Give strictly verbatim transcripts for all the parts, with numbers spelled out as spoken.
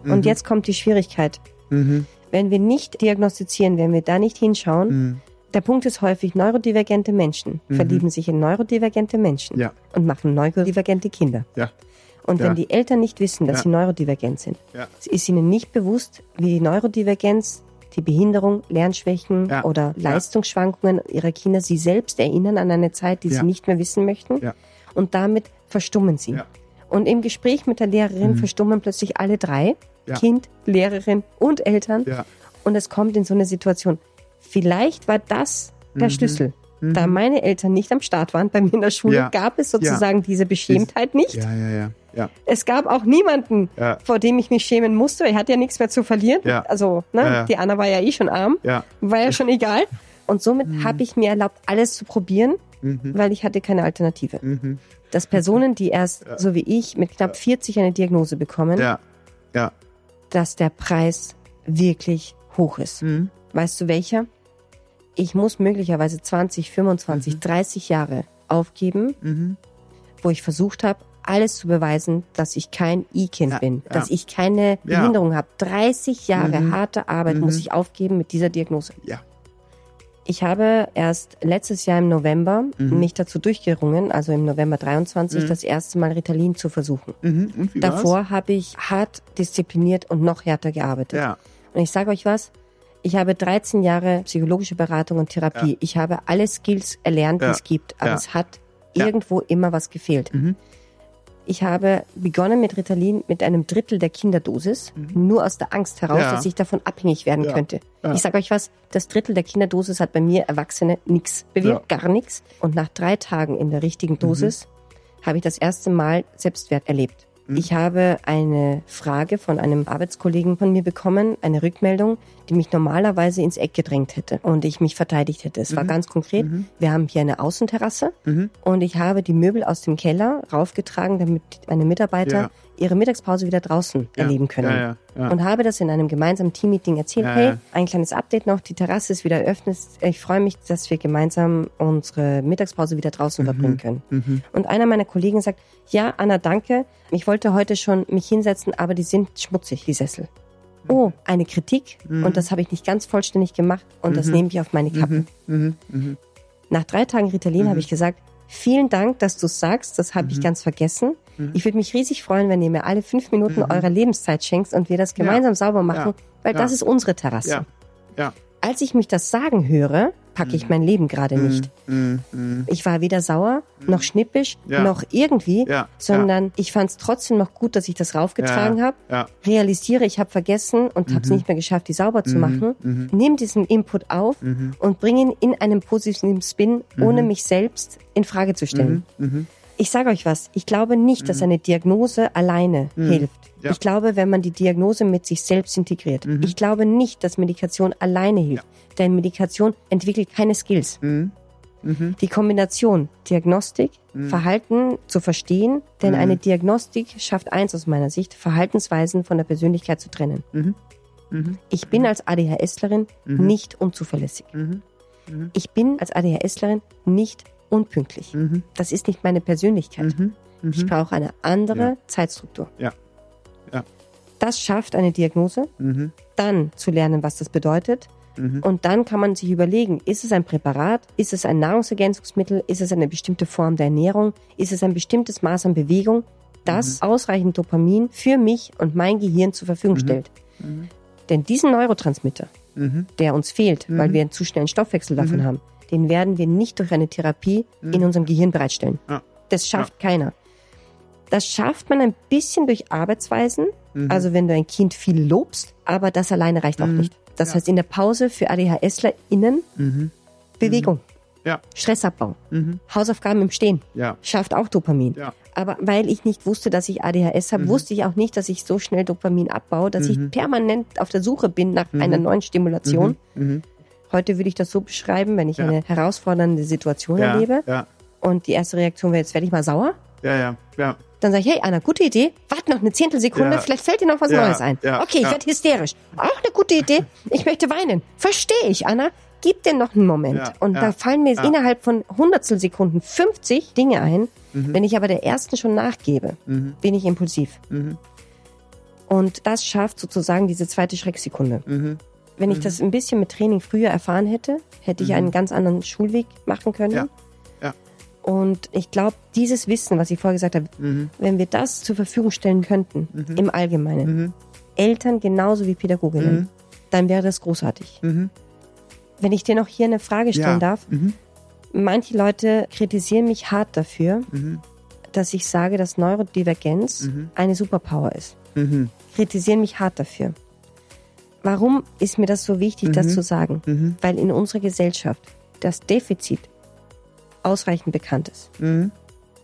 Mhm. Und jetzt kommt die Schwierigkeit. Mhm. Wenn wir nicht diagnostizieren, wenn wir da nicht hinschauen, Mhm. der Punkt ist häufig, neurodivergente Menschen Mhm. verlieben sich in neurodivergente Menschen Ja. und machen neurodivergente Kinder. Ja. Und Ja. wenn die Eltern nicht wissen, dass Ja. sie neurodivergent sind, Ja. ist ihnen nicht bewusst, wie die Neurodivergenz, die Behinderung, Lernschwächen Ja. oder Ja. Leistungsschwankungen ihrer Kinder sie selbst erinnern an eine Zeit, die Ja. sie nicht mehr wissen möchten. Ja. Und damit verstummen sie. Ja. Und im Gespräch mit der Lehrerin Mhm. verstummen plötzlich alle drei, Ja. Kind, Lehrerin und Eltern. Ja. Und es kommt in so eine Situation. Vielleicht war das der Mhm. Schlüssel. Mhm. Da meine Eltern nicht am Start waren bei mir in der Schule, Ja. gab es sozusagen diese Beschämtheit nicht. Ja, ja, ja. Ja. Es gab auch niemanden, Ja. vor dem ich mich schämen musste. Ich hatte ja nichts mehr zu verlieren. Ja. Also, ne, Ja, ja. die Anna war ja eh schon arm. Ja. War ja schon egal. Und somit habe ich mir erlaubt, alles zu probieren, Mhm. weil ich hatte keine Alternative. Mhm. Dass Personen, die erst, so wie ich, mit knapp vierzig eine Diagnose bekommen, Ja. Ja. dass der Preis wirklich hoch ist. Mhm. Weißt du welcher? Ich muss möglicherweise zwanzig, fünfundzwanzig, dreißig Jahre aufgeben, Mhm. wo ich versucht habe, alles zu beweisen, dass ich kein I-Kind Ja, bin, ja. dass ich keine Ja. Behinderung habe. dreißig Jahre Mhm. harte Arbeit Mhm. muss ich aufgeben mit dieser Diagnose. Ja. Ich habe erst letztes Jahr im November Mhm. mich dazu durchgerungen, also im November dreiundzwanzig, Mhm. das erste Mal Ritalin zu versuchen. Mhm. Und wie Davor habe ich hart diszipliniert und noch härter gearbeitet. war's? Ja. Und ich sage euch was, ich habe dreizehn Jahre psychologische Beratung und Therapie. Ja. Ich habe alle Skills erlernt, die Ja. es gibt, aber Ja. es hat Ja. irgendwo immer was gefehlt. Mhm. Ich habe begonnen mit Ritalin mit einem Drittel der Kinderdosis, nur aus der Angst heraus, Ja. dass ich davon abhängig werden Ja. könnte. Ja. Ich sage euch was, das Drittel der Kinderdosis hat bei mir Erwachsene nichts bewirkt, gar nichts. Und nach drei Tagen in der richtigen Dosis habe ich das erste Mal Selbstwert erlebt. Ich habe eine Frage von einem Arbeitskollegen von mir bekommen, eine Rückmeldung, die mich normalerweise ins Eck gedrängt hätte und ich mich verteidigt hätte. Es war ganz konkret, wir haben hier eine Außenterrasse Mhm. und ich habe die Möbel aus dem Keller raufgetragen, damit meine Mitarbeiter Ja. ihre Mittagspause wieder draußen Ja. erleben können. Ja, ja, ja. Und habe das in einem gemeinsamen Teammeeting erzählt. Ja, Hey, ja. ein kleines Update noch, die Terrasse ist wieder eröffnet. Ich freue mich, dass wir gemeinsam unsere Mittagspause wieder draußen verbringen können. Mhm. Und einer meiner Kollegen sagt, ja, Anna, danke. Ich wollte heute schon mich hinsetzen, aber die sind schmutzig, die Sessel. Oh, eine Kritik. Und das habe ich nicht ganz vollständig gemacht. Und das nehme ich auf meine Kappe. Mhm. Mhm. Nach drei Tagen Ritalin habe ich gesagt, vielen Dank, dass du es sagst. Das habe ich ganz vergessen. Ich würde mich riesig freuen, wenn ihr mir alle fünf Minuten eurer Lebenszeit schenkt und wir das gemeinsam sauber machen, Ja. weil Ja. das ist unsere Terrasse. Ja. Ja. Als ich mich das sagen höre, packe ich mein Leben gerade nicht. Mhm. Mhm. Ich war weder sauer, noch schnippisch, Ja. noch irgendwie, Ja. sondern ich fand es trotzdem noch gut, dass ich das raufgetragen Ja. habe. Ja. Realisiere, ich habe vergessen und habe es nicht mehr geschafft, die sauber zu machen. Mhm. Nimm diesen Input auf und bring ihn in einem positiven Spin, ohne mich selbst in Frage zu stellen. Mhm. Ich sage euch was, ich glaube nicht, dass eine Diagnose alleine hilft. Ja. Ich glaube, wenn man die Diagnose mit sich selbst integriert. Ich glaube nicht, dass Medikation alleine hilft. Denn Medikation entwickelt keine Skills. Mhm. Die Kombination Diagnostik, Verhalten zu verstehen, denn eine Diagnostik schafft eins aus meiner Sicht, Verhaltensweisen von der Persönlichkeit zu trennen. Mhm. Mhm. Ich bin als ADHSlerin nicht unzuverlässig. Mhm. Ich bin als ADHSlerin nicht unpünktlich. Mhm. Das ist nicht meine Persönlichkeit. Mhm. Ich brauche eine andere Ja. Zeitstruktur. Ja. Ja. Das schafft eine Diagnose, Mhm. dann zu lernen, was das bedeutet. Mhm. Und dann kann man sich überlegen, ist es ein Präparat, ist es ein Nahrungsergänzungsmittel, ist es eine bestimmte Form der Ernährung, ist es ein bestimmtes Maß an Bewegung, das ausreichend Dopamin für mich und mein Gehirn zur Verfügung stellt. Denn diesen Neurotransmitter, Mhm. der uns fehlt, weil wir einen zu schnellen Stoffwechsel davon haben, den werden wir nicht durch eine Therapie in unserem Gehirn bereitstellen. Ja. Das schafft keiner. Das schafft man ein bisschen durch Arbeitsweisen, also wenn du ein Kind viel lobst, aber das alleine reicht auch nicht. Das Ja. heißt, in der Pause für ADHSlerInnen Mhm. Bewegung, Ja. Stressabbau, Mhm. Hausaufgaben im Stehen, Ja. schafft auch Dopamin. Ja. Aber weil ich nicht wusste, dass ich A D H S habe, wusste ich auch nicht, dass ich so schnell Dopamin abbaue, dass ich permanent auf der Suche bin nach einer neuen Stimulation. Mhm. Heute würde ich das so beschreiben, wenn ich Ja. eine herausfordernde Situation Ja. erlebe Ja. und die erste Reaktion wäre, jetzt werde ich mal sauer. Ja. Ja. Ja. Dann sage ich, hey Anna, gute Idee, warte noch eine Zehntelsekunde, Ja. vielleicht fällt dir noch was Ja. Neues ein. Ja. Okay, ich Ja. werde hysterisch. Auch eine gute Idee, ich möchte weinen. Verstehe ich, Anna. Gib dir noch einen Moment. Ja. Und Ja. da fallen mir Ja. innerhalb von Hundertstelsekunden fünfzig Dinge ein. Wenn ich aber der ersten schon nachgebe, Mhm. bin ich impulsiv. Mhm. Und das schafft sozusagen diese zweite Schrecksekunde. Mhm. Wenn ich Mhm. das ein bisschen mit Training früher erfahren hätte, hätte ich Mhm. einen ganz anderen Schulweg machen können. Ja. Ja. Und ich glaube, dieses Wissen, was ich vorher gesagt habe, Mhm. wenn wir das zur Verfügung stellen könnten, Mhm. im Allgemeinen, Mhm. Eltern genauso wie Pädagoginnen, Mhm. dann wäre das großartig. Mhm. Wenn ich dir noch hier eine Frage stellen Ja. darf, Mhm. manche Leute kritisieren mich hart dafür, Mhm. dass ich sage, dass Neurodivergenz Mhm. eine Superpower ist. Mhm. Kritisieren mich hart dafür. Warum ist mir das so wichtig, Mhm. das zu sagen? Mhm. Weil in unserer Gesellschaft das Defizit ausreichend bekannt ist. Mhm.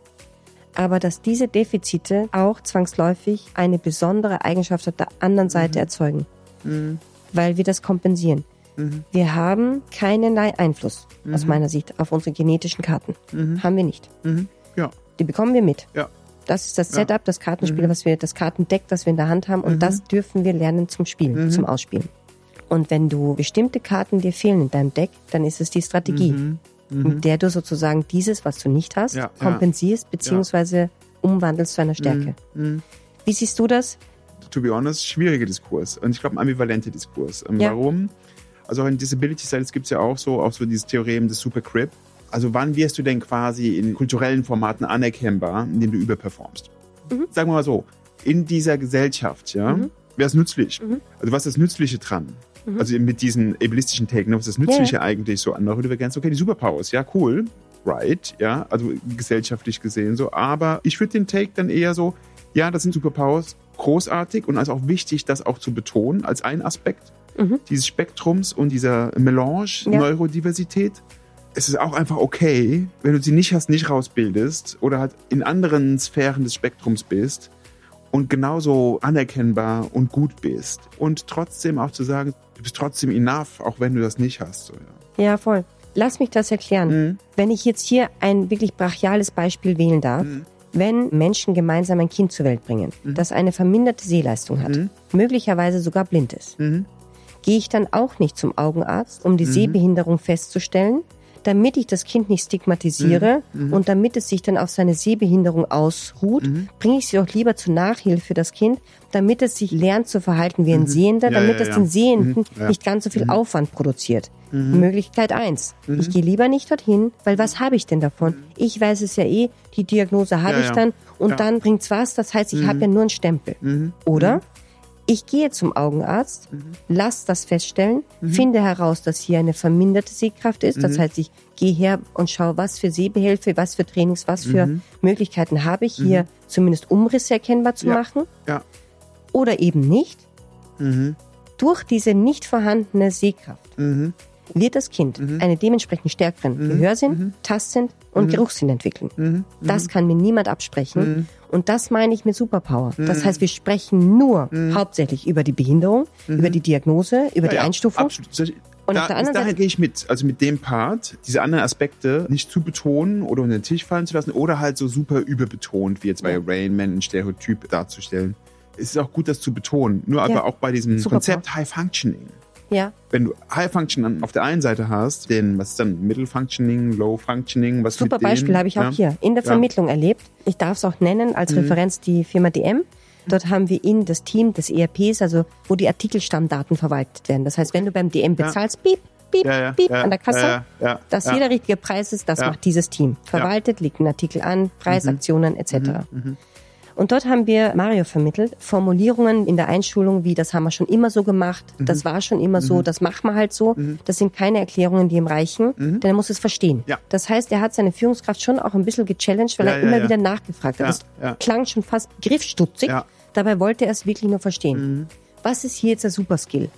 Aber dass diese Defizite auch zwangsläufig eine besondere Eigenschaft auf der anderen Seite Mhm. erzeugen, Mhm. weil wir das kompensieren. Mhm. Wir haben keinerlei Einfluss, aus Mhm. meiner Sicht, auf unsere genetischen Karten. Mhm. Haben wir nicht. Mhm. Ja. Die bekommen wir mit. Ja. Das ist das Ja. Setup, das Kartenspiel, Mhm. was wir, das Kartendeck, das wir in der Hand haben. Und Mhm. das dürfen wir lernen zum Spielen, Mhm. zum Ausspielen. Und wenn du bestimmte Karten dir fehlen in deinem Deck, dann ist es die Strategie, Mhm. Mhm. mit der du sozusagen dieses, was du nicht hast, Ja, ja. kompensierst beziehungsweise umwandelst zu einer Stärke. Mhm. Wie siehst du das? To be honest, schwieriger Diskurs. Und ich glaube, ein ambivalenter Diskurs. Ähm, Ja. Warum? Also auch in Disability Studies gibt es ja auch so, auch so dieses Theorem des Super Crip. Also wann wirst du denn quasi in kulturellen Formaten anerkennbar, indem du überperformst? Mhm. Sagen wir mal so, in dieser Gesellschaft, ja, Mhm. wäre es nützlich. Mhm. Also was ist das Nützliche dran? Mhm. Also mit diesen ableistischen Take, was ist das Nützliche eigentlich so an Neurodivergenz? Okay, die Superpowers, ja, cool, right, ja, also gesellschaftlich gesehen so. Aber ich würde den Take dann eher so, ja, das sind Superpowers, großartig und also auch wichtig, das auch zu betonen als ein Aspekt Mhm. dieses Spektrums und dieser Melange, Ja. Neurodiversität. Es ist auch einfach okay, wenn du sie nicht hast, nicht rausbildest oder halt in anderen Sphären des Spektrums bist und genauso anerkennbar und gut bist. Und trotzdem auch zu sagen, du bist trotzdem enough, auch wenn du das nicht hast. So, ja. Ja, voll. Lass mich das erklären. Mhm. Wenn ich jetzt hier ein wirklich brachiales Beispiel wählen darf, Mhm. wenn Menschen gemeinsam ein Kind zur Welt bringen, Mhm. das eine verminderte Sehleistung hat, Mhm. möglicherweise sogar blind ist, Mhm. gehe ich dann auch nicht zum Augenarzt, um die Mhm. Sehbehinderung festzustellen, damit ich das Kind nicht stigmatisiere Mhm. Mhm. und damit es sich dann auf seine Sehbehinderung ausruht, Mhm. bringe ich sie doch lieber zur Nachhilfe für das Kind, damit es sich lernt zu verhalten wie ein Mhm. Sehender, Ja, damit ja, es ja. den Sehenden Mhm. Ja. nicht ganz so viel Mhm. Aufwand produziert. Mhm. Möglichkeit eins. Mhm. Ich gehe lieber nicht dorthin, weil was habe ich denn davon? Ich weiß es ja eh, die Diagnose habe Ja, ich ja. dann und Ja. dann bringt's was, das heißt, ich Mhm. habe ja nur einen Stempel. Mhm. Oder ich gehe zum Augenarzt, Mhm. lass das feststellen, Mhm. finde heraus, dass hier eine verminderte Sehkraft ist. Das Mhm. heißt, ich gehe her und schaue, was für Sehbehelfe, was für Trainings, was für Mhm. Möglichkeiten habe ich hier, zumindest Umrisse erkennbar zu Ja. machen. Ja. Oder eben nicht. Mhm. Durch diese nicht vorhandene Sehkraft Mhm. wird das Kind Mhm. einen dementsprechend stärkeren Mhm. Gehörsinn, Mhm. Tastsinn und Mhm. Geruchssinn entwickeln. Mhm. Das kann mir niemand absprechen. Mhm. Und das meine ich mit Superpower. Das Mhm. heißt, wir sprechen nur Mhm. hauptsächlich über die Behinderung, über die Diagnose, über Ja, die ja, Einstufung. Absolut. Und da, auf der bis anderen dahin Seite- gehe ich mit. Also mit dem Part, diese anderen Aspekte nicht zu betonen oder unter den Tisch fallen zu lassen oder halt so super überbetont, wie jetzt bei Ja. Rain Man ein Stereotyp darzustellen. Es ist auch gut, das zu betonen. Nur Ja. aber auch bei diesem Superpower. Konzept High Functioning. Ja, Wenn du High Functioning auf der einen Seite hast, den, was ist dann Middle Functioning, Low Functioning, was super mit denen, Beispiel habe ich auch ja? hier in der Ja. Vermittlung erlebt. Ich darf es auch nennen als Mhm. Referenz die Firma D M. Dort haben wir in das Team des E R Ps, also wo die Artikelstammdaten verwaltet werden. Das heißt, wenn du beim D M Ja. bezahlst, piep, piep, Ja, ja, piep ja, an der Kasse, ja, ja, dass ja. hier der richtige Preis ist, das Ja. macht dieses Team. Verwaltet, legt einen Artikel an, Preisaktionen et cetera. Mhm. Und dort haben wir Mario vermittelt, Formulierungen in der Einschulung wie, das haben wir schon immer so gemacht, das war schon immer so, das machen wir halt so. Das sind keine Erklärungen, die ihm reichen, denn er muss es verstehen. Ja. Das heißt, er hat seine Führungskraft schon auch ein bisschen gechallenged, weil Ja, er ja, immer ja. wieder nachgefragt hat. Ja, Das ja. klang schon fast begriffsstutzig, Ja. dabei wollte er es wirklich nur verstehen. Was ist hier jetzt der Superskill?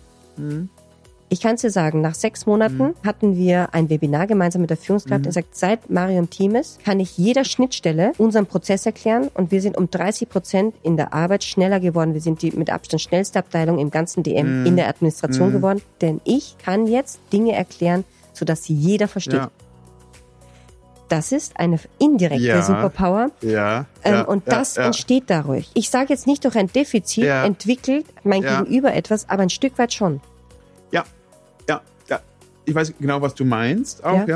Ich kann es dir sagen, nach sechs Monaten hatten wir ein Webinar gemeinsam mit der Führungskraft. Er sagt, seit Mario im Team ist, kann ich jeder Schnittstelle unseren Prozess erklären und wir sind um dreißig Prozent in der Arbeit schneller geworden. Wir sind die mit Abstand schnellste Abteilung im ganzen D M in der Administration geworden, denn ich kann jetzt Dinge erklären, sodass sie jeder versteht. Ja. Das ist eine indirekte Ja. Superpower. Ja, Ähm, ja, und ja, das ja. entsteht dadurch. Ich sage jetzt nicht durch ein Defizit Ja. entwickelt mein Ja. Gegenüber etwas, aber ein Stück weit schon. Ja, ja, ja. Ich weiß genau, was du meinst auch, Ja. ja.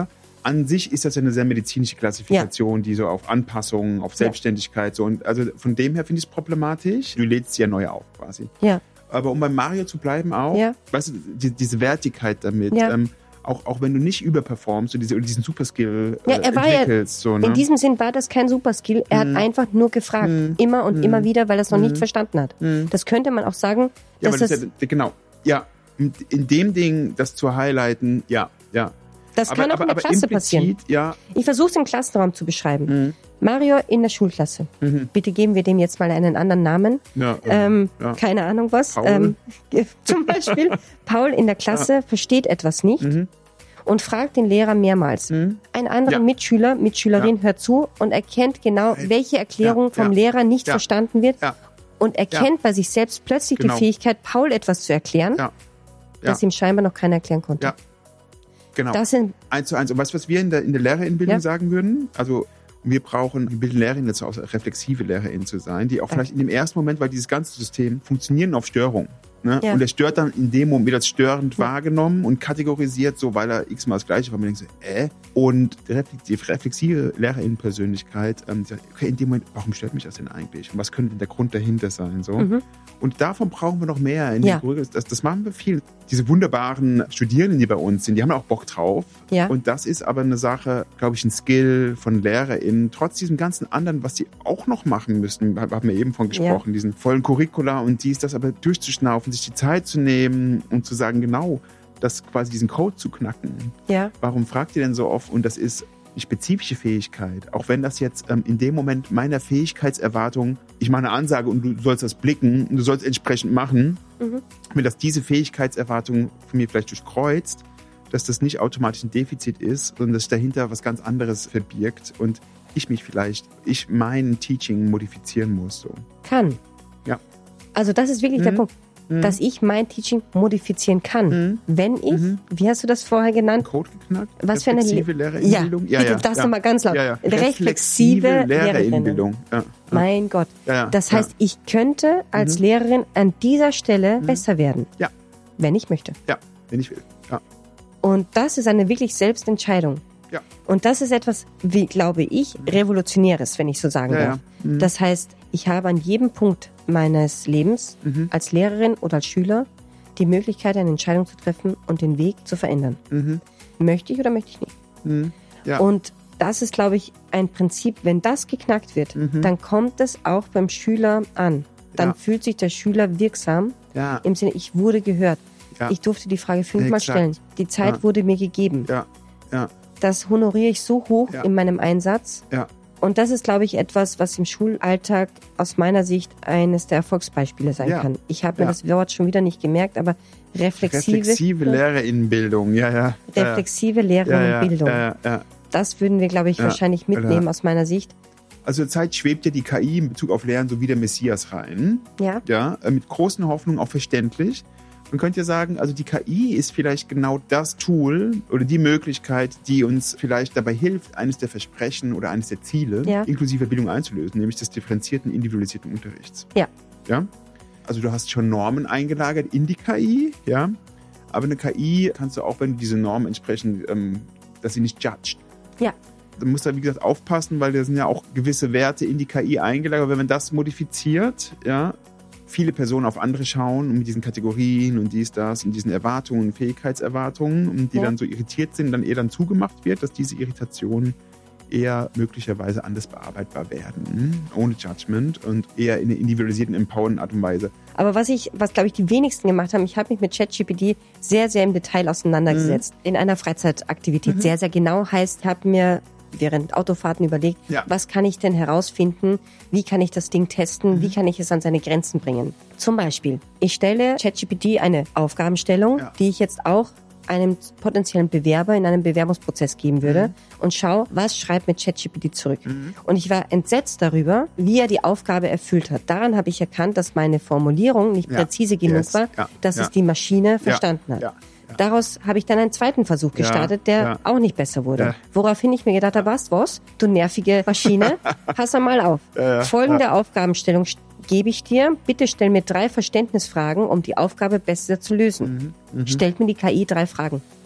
an sich ist das ja eine sehr medizinische Klassifikation, ja. die so auf Anpassung, auf Selbstständigkeit, so und also von dem her finde ich es problematisch. Du lädst sie ja neu auf quasi. Ja. Aber um bei Mario zu bleiben auch, ja. weißt du, die, diese Wertigkeit damit, ja. ähm, auch, auch wenn du nicht überperformst und diese, diesen Superskill äh, ja, er war entwickelst. Ja, so, ne? In diesem Sinn war das kein Superskill. Er hm. hat einfach nur gefragt. Hm. Immer und hm. immer wieder, weil er es noch hm. nicht verstanden hat. Hm. Das könnte man auch sagen. Ja, dass aber das das, ja, genau. Ja, in, in dem Ding, das zu highlighten, ja, ja. Das kann aber, auch in aber, der Klasse passieren. Ja. Ich versuche es im Klassenraum zu beschreiben. Mhm. Mario in der Schulklasse. Mhm. Bitte geben wir dem jetzt mal einen anderen Namen. Ja, ähm, ja. Keine Ahnung was. Paul. Ähm, zum Beispiel, Paul in der Klasse ja. versteht etwas nicht mhm. und fragt den Lehrer mehrmals. Mhm. Ein anderer ja. Mitschüler, Mitschülerin ja. hört zu und erkennt genau, welche Erklärung ja. vom ja. Lehrer nicht ja. verstanden wird ja. und erkennt ja. bei sich selbst plötzlich genau. die Fähigkeit, Paul etwas zu erklären, ja. Ja. das ihm scheinbar noch keiner erklären konnte. Ja. Genau. Das sind eins zu eins. Und weißt du, was wir in der, in der Lehrerinbildung ja. sagen würden? Also, wir brauchen, wir bilden Lehrerinnen dazu aus, reflexive Lehrerinnen zu sein, die auch ja. vielleicht in dem ersten Moment, weil dieses ganze System funktionieren auf Störung. Ne? Ja. Und der stört dann in dem Moment, wird als störend ja. wahrgenommen und kategorisiert, so weil er x-mal das Gleiche war. Man denkt so, äh? Und die reflexive Lehrerinnenpersönlichkeit, ähm, sagt, okay, in dem Moment, warum stört mich das denn eigentlich? Und was könnte denn der Grund dahinter sein? So? Mhm. Und davon brauchen wir noch mehr. In ja. das, das machen wir viel. Diese wunderbaren Studierenden, die bei uns sind, die haben auch Bock drauf. Ja. Und das ist aber eine Sache, glaube ich, ein Skill von LehrerInnen, trotz diesem ganzen anderen, was die auch noch machen müssen, haben wir eben von gesprochen, ja. diesen vollen Curricula und dies, das aber durchzuschnaufen, sich die Zeit zu nehmen und zu sagen, genau, das quasi diesen Code zu knacken. Ja. Warum fragt ihr denn so oft? Und das ist eine spezifische Fähigkeit. Auch wenn das jetzt ähm, in dem Moment meiner Fähigkeitserwartung, ich mache eine Ansage und du sollst das blicken und du sollst entsprechend machen, mhm. wenn das diese Fähigkeitserwartung von mir vielleicht durchkreuzt, dass das nicht automatisch ein Defizit ist, sondern dass sich dahinter was ganz anderes verbirgt und ich mich vielleicht, ich mein Teaching modifizieren muss. So. Kann. Ja. Also das ist wirklich mhm. der Punkt. Dass ich mein Teaching modifizieren kann. Mhm. Wenn ich, mhm. wie hast du das vorher genannt? Code geknackt? Was für eine reflexive Lehrerinbildung? Ja, ja, ja, das ja. nochmal ganz laut. Ja, ja. Reflexive Lehrerinbildung. Ja, ja. Mein Gott. Ja, ja, das heißt, ja. ich könnte als mhm. Lehrerin an dieser Stelle mhm. besser werden. Ja. Wenn ich möchte. Ja, wenn ich will. Ja. Und das ist eine wirklich Selbstentscheidung. Ja. Und das ist etwas, wie glaube ich, Revolutionäres, wenn ich so sagen ja, darf. Ja. Mhm. Das heißt, ich habe an jedem Punkt meines Lebens mhm. als Lehrerin oder als Schüler die Möglichkeit, eine Entscheidung zu treffen und den Weg zu verändern. Mhm. Möchte ich oder möchte ich nicht? Mhm. Ja. Und das ist, glaube ich, ein Prinzip, wenn das geknackt wird, mhm. dann kommt es auch beim Schüler an. Dann ja. fühlt sich der Schüler wirksam, ja. im Sinne, ich wurde gehört. Ja. Ich durfte die Frage fünfmal Exakt. stellen. Die Zeit ja. wurde mir gegeben. Ja. Ja. Das honoriere ich so hoch ja. in meinem Einsatz. Ja. Und das ist, glaube ich, etwas, was im Schulalltag aus meiner Sicht eines der Erfolgsbeispiele sein ja. kann. Ich habe mir ja. das Wort schon wieder nicht gemerkt, aber reflexive, reflexive Lehrerinnenbildung, ja, ja. Reflexive Lehrerinnenbildung. Ja, ja, ja, ja. Das würden wir, glaube ich, ja. wahrscheinlich mitnehmen ja. aus meiner Sicht. Also zurzeit schwebt ja die K I in Bezug auf Lernen so wie der Messias rein. Ja. Ja, mit großen Hoffnungen, auch verständlich. Man könnte ja sagen, also die K I ist vielleicht genau das Tool oder die Möglichkeit, die uns vielleicht dabei hilft, eines der Versprechen oder eines der Ziele ja. inklusive Bildung einzulösen, nämlich des differenzierten, individualisierten Unterrichts. Ja. Ja. Also du hast schon Normen eingelagert in die K I, ja. Aber eine K I kannst du auch, wenn du diese Normen entsprechend, ähm, dass sie nicht judged. Ja. Du musst da, wie gesagt, aufpassen, weil da sind ja auch gewisse Werte in die K I eingelagert. Wenn man das modifiziert, ja, viele Personen auf andere schauen und mit diesen Kategorien und dies, das und diesen Erwartungen, Fähigkeitserwartungen, und die ja. dann so irritiert sind, dann eher dann zugemacht wird, dass diese Irritationen eher möglicherweise anders bearbeitbar werden, ohne Judgment und eher in einer individualisierten, empowernden Art und Weise. Aber was ich, was glaube ich die wenigsten gemacht haben, ich habe mich mit ChatGPT sehr, sehr im Detail auseinandergesetzt. Mhm. In einer Freizeitaktivität. Mhm. Sehr, sehr genau heißt, ich habe mir während Autofahrten überlegt, ja. was kann ich denn herausfinden, wie kann ich das Ding testen, Mhm. wie kann ich es an seine Grenzen bringen. Zum Beispiel, ich stelle ChatGPT eine Aufgabenstellung, ja. die ich jetzt auch einem potenziellen Bewerber in einem Bewerbungsprozess geben würde mhm. und schau, was schreibt mir ChatGPT zurück. Mhm. Und ich war entsetzt darüber, wie er die Aufgabe erfüllt hat. Daran habe ich erkannt, dass meine Formulierung nicht ja. präzise genug yes. war, ja. dass ja. es die Maschine verstanden ja. hat. Ja. Daraus habe ich dann einen zweiten Versuch gestartet, ja, der ja. auch nicht besser wurde. Ja. Woraufhin ich mir gedacht habe, was, was, du nervige Maschine, pass mal auf. Ja, ja, Folgende ja. Aufgabenstellung gebe ich dir. Bitte stell mir drei Verständnisfragen, um die Aufgabe besser zu lösen. Mhm, mh. Stellt mir die K I drei Fragen.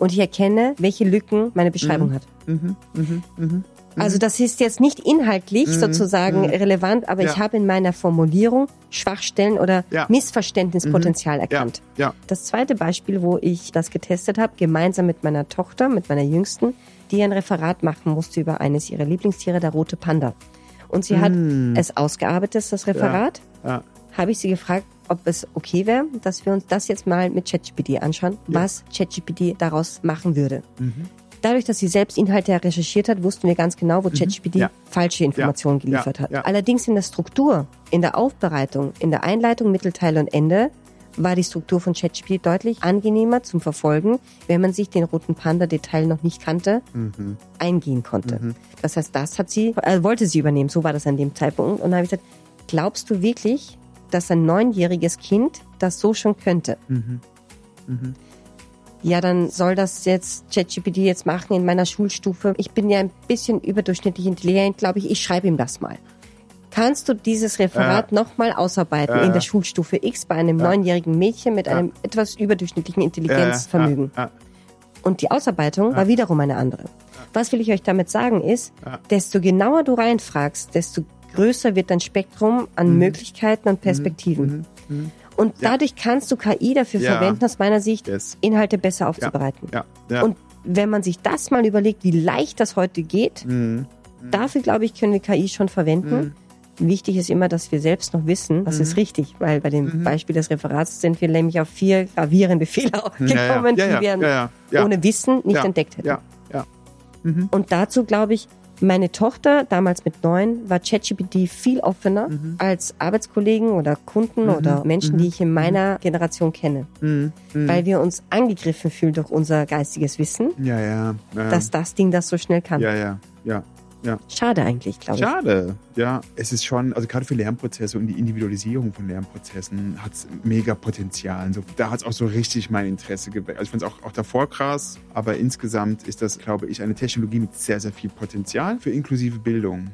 und ich erkenne, welche Lücken meine Beschreibung Mhm. hat. Mhm. Mhm. Mhm. Also das ist jetzt nicht inhaltlich Mhm. sozusagen Mhm. relevant, aber Ja. ich habe in meiner Formulierung Schwachstellen oder Ja. Missverständnispotenzial erkannt. Ja. Das zweite Beispiel, wo ich das getestet habe, gemeinsam mit meiner Tochter, mit meiner Jüngsten, die ein Referat machen musste über eines ihrer Lieblingstiere, der rote Panda. Und sie hat Mhm. es ausgearbeitet, das Referat. Ja. Habe ich sie gefragt, ob es okay wäre, dass wir uns das jetzt mal mit ChatGPT anschauen, Ja. was ChatGPT daraus machen würde. Mhm. Dadurch, dass sie selbst Inhalte recherchiert hat, wussten wir ganz genau, wo ChatGPT Ja. falsche Informationen Ja. geliefert Ja. hat. Ja. Allerdings in der Struktur, in der Aufbereitung, in der Einleitung, Mittelteil und Ende war die Struktur von ChatGPT deutlich angenehmer zum Verfolgen, wenn man sich den roten Panda-Detail noch nicht kannte, Mhm. eingehen konnte. Mhm. Das heißt, das hat sie, äh, wollte sie übernehmen, so war das an dem Zeitpunkt. Und dann habe ich gesagt, glaubst du wirklich, dass ein neunjähriges Kind das so schon könnte? Mhm. Mhm. Ja, dann soll das jetzt ChatGPT jetzt machen in meiner Schulstufe. Ich bin ja ein bisschen überdurchschnittlich intelligent, glaube ich, ich schreibe ihm das mal. Kannst du dieses Referat Äh. nochmal ausarbeiten Äh. in der Schulstufe X bei einem Äh. neunjährigen Mädchen mit Äh. einem etwas überdurchschnittlichen Intelligenzvermögen? Ja. Ja. Und die Ausarbeitung war wiederum eine andere. Was will ich euch damit sagen ist, Ja. desto genauer du reinfragst, desto größer wird dein Spektrum an Mhm. Möglichkeiten und Perspektiven. Mhm. Mhm. Und Ja. dadurch kannst du K I dafür Ja. verwenden, aus meiner Sicht, Yes. Inhalte besser aufzubereiten. Ja. Ja. Und wenn man sich das mal überlegt, wie leicht das heute geht, Mhm. dafür, glaube ich, können wir K I schon verwenden. Wichtig ist immer, dass wir selbst noch wissen, was ist richtig, weil bei dem Mhm. Beispiel des Referats sind wir nämlich auf vier gravierende Fehler gekommen, ja, ja, die wir ja, ja, ja. ohne Wissen nicht ja, entdeckt hätten. Ja, ja. Mhm. Und dazu glaube ich, meine Tochter, damals mit neun, war ChatGPT viel offener Mhm. als Arbeitskollegen oder Kunden Mhm. oder Menschen, Mhm. die ich in meiner Generation kenne. Mhm. Mhm. Weil wir uns angegriffen fühlen durch unser geistiges Wissen, Ja, ja. ja. dass das Ding das so schnell kann. Ja, ja, ja. Ja. Schade eigentlich, glaube ich. Schade, ja. Es ist schon, also gerade für Lernprozesse und die Individualisierung von Lernprozessen hat es mega Potenzial. So, da hat es auch so richtig mein Interesse geweckt. Also ich fand es auch, auch davor krass, aber insgesamt ist das, glaube ich, eine Technologie mit sehr, sehr viel Potenzial für inklusive Bildung.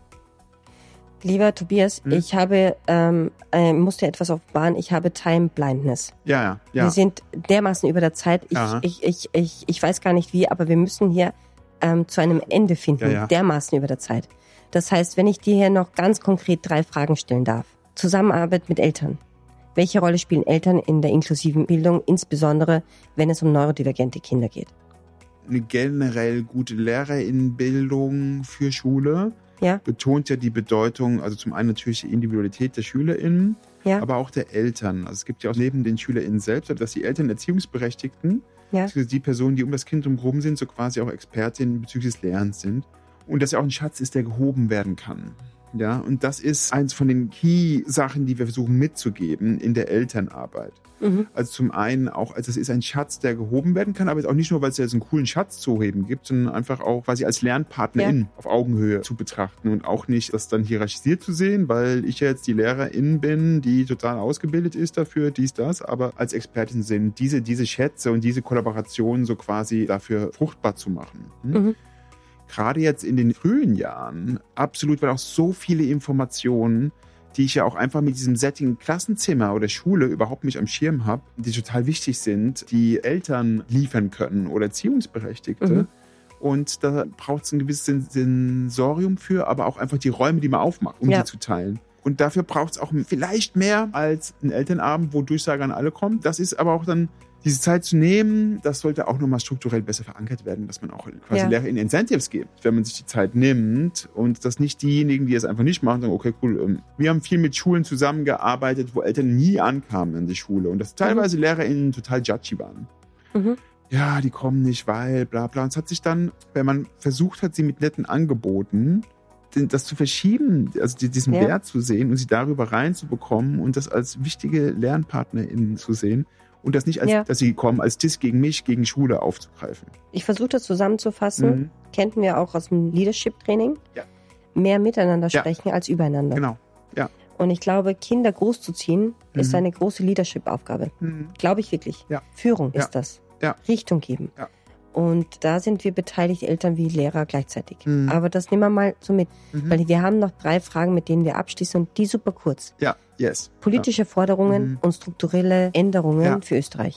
Lieber Tobias, Hm? ich habe, ähm, äh, musste etwas offenbaren, ich habe Time Blindness. Ja, ja, ja. Wir sind dermaßen über der Zeit. Ich, Aha. ich, ich, ich, ich weiß gar nicht wie, aber wir müssen hier ähm, zu einem Ende finden, Ja, ja. dermaßen über der Zeit. Das heißt, wenn ich dir hier noch ganz konkret drei Fragen stellen darf. Zusammenarbeit mit Eltern. Welche Rolle spielen Eltern in der inklusiven Bildung, insbesondere wenn es um neurodivergente Kinder geht? Eine generell gute Lehrerinnenbildung für Schule Ja, betont ja die Bedeutung, also zum einen natürlich die Individualität der SchülerInnen, ja, aber auch der Eltern. Also es gibt ja auch neben den SchülerInnen selbst, dass die Eltern Erziehungsberechtigten, ja. beziehungsweise die Personen, die um das Kind drumherum sind, so quasi auch Expertinnen bezüglich des Lernens sind. Und dass ja auch ein Schatz ist, der gehoben werden kann. Ja, und das ist eins von den Key-Sachen, die wir versuchen mitzugeben in der Elternarbeit. Mhm. Also zum einen auch, also es ist ein Schatz, der gehoben werden kann, aber jetzt auch nicht nur, weil es jetzt einen coolen Schatz zu heben gibt, sondern einfach auch quasi als Lernpartnerin Ja. auf Augenhöhe zu betrachten und auch nicht das dann hierarchisiert zu sehen, weil ich ja jetzt die Lehrerin bin, die total ausgebildet ist dafür, dies, das, aber als Expertin sind, diese, diese Schätze und diese Kollaboration so quasi dafür fruchtbar zu machen. Hm? Mhm. Gerade jetzt in den frühen Jahren, absolut, weil auch so viele Informationen, die ich ja auch einfach mit diesem Setting Klassenzimmer oder Schule überhaupt nicht am Schirm habe, die total wichtig sind, die Eltern liefern können oder Erziehungsberechtigte. Mhm. Und da braucht es ein gewisses Sen- Sensorium für, aber auch einfach die Räume, die man aufmacht, um Ja. die zu teilen. Und dafür braucht es auch vielleicht mehr als ein Elternabend, wo Durchsage an alle kommt. Das ist aber auch dann diese Zeit zu nehmen, das sollte auch nochmal strukturell besser verankert werden, dass man auch quasi Ja. LehrerInnen Incentives gibt, wenn man sich die Zeit nimmt und das nicht diejenigen, die es einfach nicht machen, sagen, okay, cool. ähm, Wir haben viel mit Schulen zusammengearbeitet, wo Eltern nie ankamen in die Schule und dass teilweise LehrerInnen total judgy waren. Mhm. Ja, die kommen nicht, weil bla bla. Und es hat sich dann, wenn man versucht hat, sie mit netten Angeboten, den- das zu verschieben, also die- diesen Ja. Wert zu sehen und sie darüber reinzubekommen und das als wichtige LernpartnerInnen zu sehen und das nicht als, Ja. dass sie kommen, als Diss gegen mich, gegen Schule aufzugreifen. Ich versuche das zusammenzufassen. Mhm. Kennen wir auch aus dem Leadership-Training. Ja. Mehr miteinander Ja. sprechen als übereinander. Genau. Und ich glaube, Kinder großzuziehen ist Mhm. eine große Leadership-Aufgabe. Mhm. Glaube ich wirklich. Ja. Führung Ja. ist das. Ja. Richtung geben. Ja. Und da sind wir beteiligt, Eltern wie Lehrer gleichzeitig. Mhm. Aber das nehmen wir mal so mit. Mhm. Weil wir haben noch drei Fragen, mit denen wir abschließen und die super kurz. Ja, yes. Politische Forderungen Mhm. und strukturelle Änderungen Ja. für Österreich.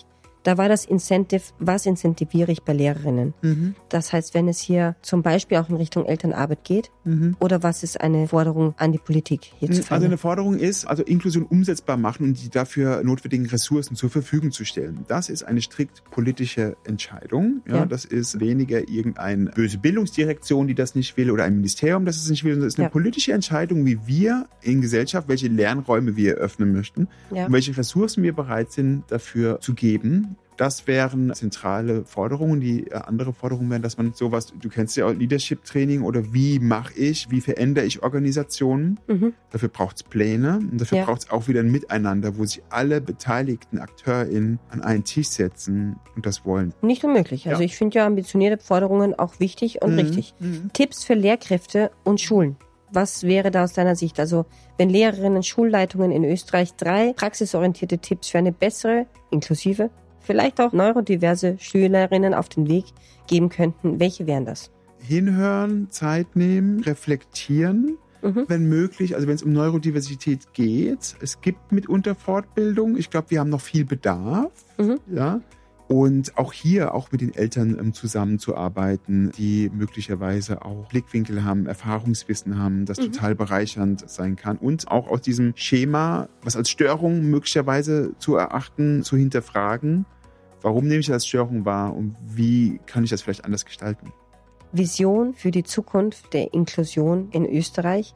Da war das Incentive, was incentiviere ich bei Lehrerinnen? Mhm. Das heißt, wenn es hier zum Beispiel auch in Richtung Elternarbeit geht, mhm. oder was ist eine Forderung an die Politik hier zu Also eine Forderung ist, also Inklusion umsetzbar machen und die dafür notwendigen Ressourcen zur Verfügung zu stellen. Das ist eine strikt politische Entscheidung. Ja, ja. Das ist weniger irgendeine böse Bildungsdirektion, die das nicht will, oder ein Ministerium, das es nicht will. Das ist eine ja. politische Entscheidung, wie wir in Gesellschaft, welche Lernräume wir eröffnen möchten, ja. und welche Ressourcen wir bereit sind, dafür zu geben. Das wären zentrale Forderungen. Die andere Forderung wären, dass man sowas, du kennst ja auch Leadership-Training, oder wie mache ich, wie verändere ich Organisationen. Mhm. Dafür braucht es Pläne und dafür ja. braucht es auch wieder ein Miteinander, wo sich alle beteiligten AkteurInnen an einen Tisch setzen und das wollen. Nicht unmöglich. Ja. Also ich finde ja ambitionierte Forderungen auch wichtig und mhm. richtig. Mhm. Tipps für Lehrkräfte und Schulen. Was wäre da aus deiner Sicht? Also wenn Lehrerinnen, Schulleitungen in Österreich drei praxisorientierte Tipps für eine bessere, inklusive, vielleicht auch neurodiverse Schülerinnen auf den Weg geben könnten, welche wären das? Hinhören, Zeit nehmen, reflektieren, mhm. wenn möglich. Also wenn es um Neurodiversität geht, es gibt mitunter Fortbildung. Ich glaube, wir haben noch viel Bedarf. Mhm. Ja. Und auch hier, auch mit den Eltern ähm, zusammenzuarbeiten, die möglicherweise auch Blickwinkel haben, Erfahrungswissen haben, das mhm. total bereichernd sein kann. Und auch aus diesem Schema, was als Störung möglicherweise zu erachten, zu hinterfragen. Warum nehme ich das als Störung wahr und wie kann ich das vielleicht anders gestalten? Vision für die Zukunft der Inklusion in Österreich.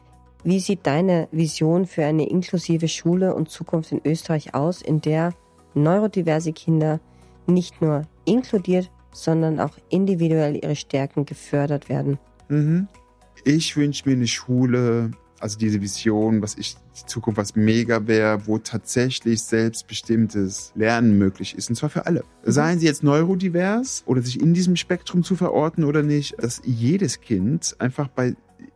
Wie sieht deine Vision für eine inklusive Schule und Zukunft in Österreich aus, in der neurodiverse Kinder nicht nur inkludiert, sondern auch individuell ihre Stärken gefördert werden? Mhm. Ich wünsche mir eine Schule, also diese Vision, was ich, die Zukunft, was mega wäre, wo tatsächlich selbstbestimmtes Lernen möglich ist. Und zwar für alle. Mhm. Seien sie jetzt neurodivers oder sich in diesem Spektrum zu verorten oder nicht, dass jedes Kind einfach bei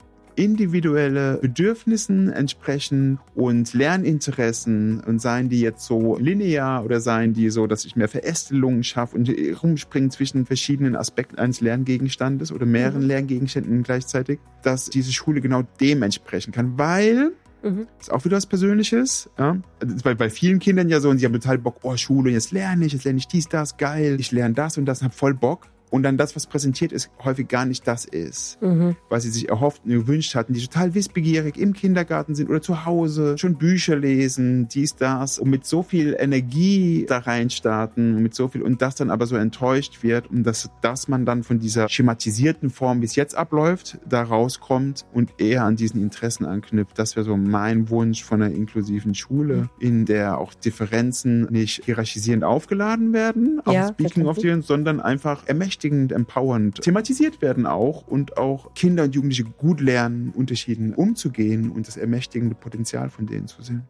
individuelle Bedürfnissen entsprechen und Lerninteressen, und seien die jetzt so linear oder seien die so, dass ich mehr Verästelungen schaffe und rumspringen zwischen verschiedenen Aspekten eines Lerngegenstandes oder mehreren mhm. Lerngegenständen gleichzeitig, dass diese Schule genau dem entsprechen kann, weil mhm. das ist auch wieder was Persönliches. Ja? Das ist bei, bei vielen Kindern ja so, und sie haben total Bock, oh Schule, jetzt lerne ich, jetzt lerne ich dies, das, geil, ich lerne das und das und hab voll Bock. Und dann das, was präsentiert ist, häufig gar nicht das ist, mhm. was sie sich erhofft und gewünscht hatten, die total wissbegierig im Kindergarten sind oder zu Hause, schon Bücher lesen, dies, das, und mit so viel Energie da reinstarten, mit so viel, und das dann aber so enttäuscht wird, und dass, dass man dann von dieser schematisierten Form, wie es jetzt abläuft, da rauskommt und eher an diesen Interessen anknüpft. Das wäre so mein Wunsch von einer inklusiven Schule, mhm. in der auch Differenzen nicht hierarchisierend aufgeladen werden, ja, auf Speaking of Difference, sondern einfach ermächtigend, empowernd thematisiert werden auch, und auch Kinder und Jugendliche gut lernen, Unterschieden umzugehen und das ermächtigende Potenzial von denen zu sehen.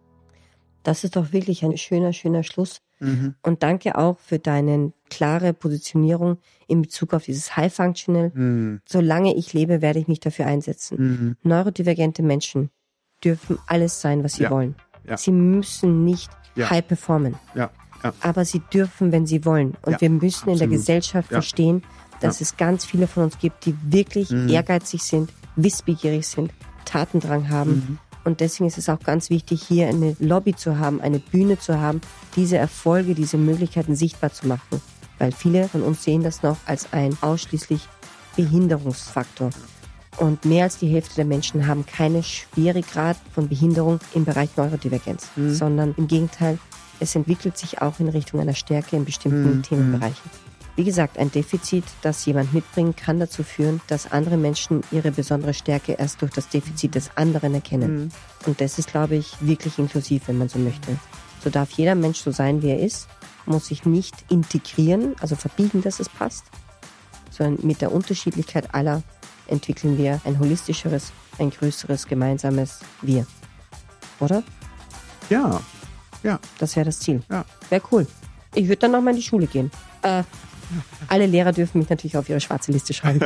Das ist doch wirklich ein schöner, schöner Schluss. Mhm. Und danke auch für deine klare Positionierung in Bezug auf dieses High Functional. Mhm. Solange ich lebe, werde ich mich dafür einsetzen. Mhm. Neurodivergente Menschen dürfen alles sein, was sie ja. wollen. Ja. Sie müssen nicht ja. high performen. Ja. Ja. Aber sie dürfen, wenn sie wollen. Und ja, wir müssen absolut. in der Gesellschaft ja. verstehen, dass ja. es ganz viele von uns gibt, die wirklich mhm. ehrgeizig sind, wissbegierig sind, Tatendrang haben. Mhm. Und deswegen ist es auch ganz wichtig, hier eine Lobby zu haben, eine Bühne zu haben, diese Erfolge, diese Möglichkeiten sichtbar zu machen. Weil viele von uns sehen das noch als ein ausschließlich Behinderungsfaktor. Und mehr als die Hälfte der Menschen haben keine Schweregrad von Behinderung im Bereich Neurodivergenz, mhm. sondern im Gegenteil, es entwickelt sich auch in Richtung einer Stärke in bestimmten mhm. Themenbereichen. Wie gesagt, ein Defizit, das jemand mitbringt, kann dazu führen, dass andere Menschen ihre besondere Stärke erst durch das Defizit des anderen erkennen. Mhm. Und das ist, glaube ich, wirklich inklusiv, wenn man so möchte. So darf jeder Mensch so sein, wie er ist, muss sich nicht integrieren, also verbiegen, dass es passt, sondern mit der Unterschiedlichkeit aller entwickeln wir ein holistischeres, ein größeres gemeinsames Wir. Oder? Ja. Ja. Das wäre das Ziel. Ja. Wäre cool. Ich würde dann nochmal in die Schule gehen. Äh, alle Lehrer dürfen mich natürlich auf ihre schwarze Liste schreiben.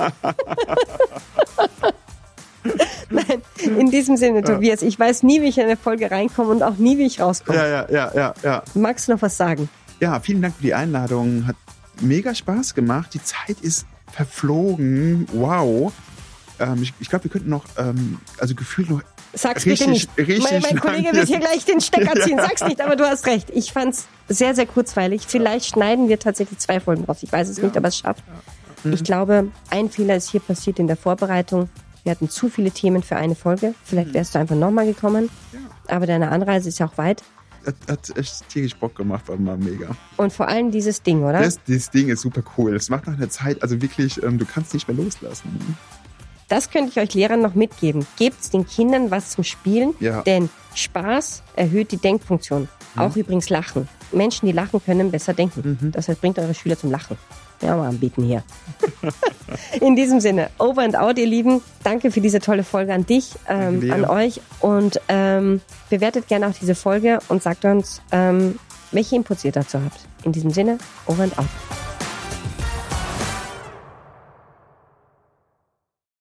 Nein, in diesem Sinne, Tobias, ich weiß nie, wie ich in eine Folge reinkomme und auch nie, wie ich rauskomme. Ja, ja, ja, ja, ja. Magst du noch was sagen? Ja, vielen Dank für die Einladung. Hat mega Spaß gemacht. Die Zeit ist verflogen. Wow. Ähm, ich ich glaube, wir könnten noch, ähm, also gefühlt noch Sag's richtig, bitte nicht. Richtig mein mein Kollege wird hier gleich den Stecker ziehen. Ja. Sag's nicht, aber du hast recht. Ich fand's sehr, sehr kurzweilig. Vielleicht schneiden wir tatsächlich zwei Folgen raus. Ich weiß es ja. nicht, aber es schafft. Ja. Ich glaube, ein Fehler ist hier passiert in der Vorbereitung. Wir hatten zu viele Themen für eine Folge. Vielleicht wärst du einfach nochmal gekommen. Ja. Aber deine Anreise ist ja auch weit. Hat, hat echt tierisch Bock gemacht, war mal mega. Und vor allem dieses Ding, oder? Das, dieses Ding ist super cool. Es macht nach einer Zeit, also wirklich, ähm, du kannst nicht mehr loslassen. Das könnte ich euch Lehrern noch mitgeben. Gebt den Kindern was zum Spielen, ja. denn Spaß erhöht die Denkfunktion. Mhm. Auch übrigens Lachen. Menschen, die lachen, können besser denken. Mhm. Das heißt, bringt eure Schüler zum Lachen. Ja, mal anbieten hier. In diesem Sinne, over and out, ihr Lieben. Danke für diese tolle Folge an dich, ähm, an euch. Und ähm, bewertet gerne auch diese Folge und sagt uns, ähm, welche Inputs ihr dazu habt. In diesem Sinne, over and out.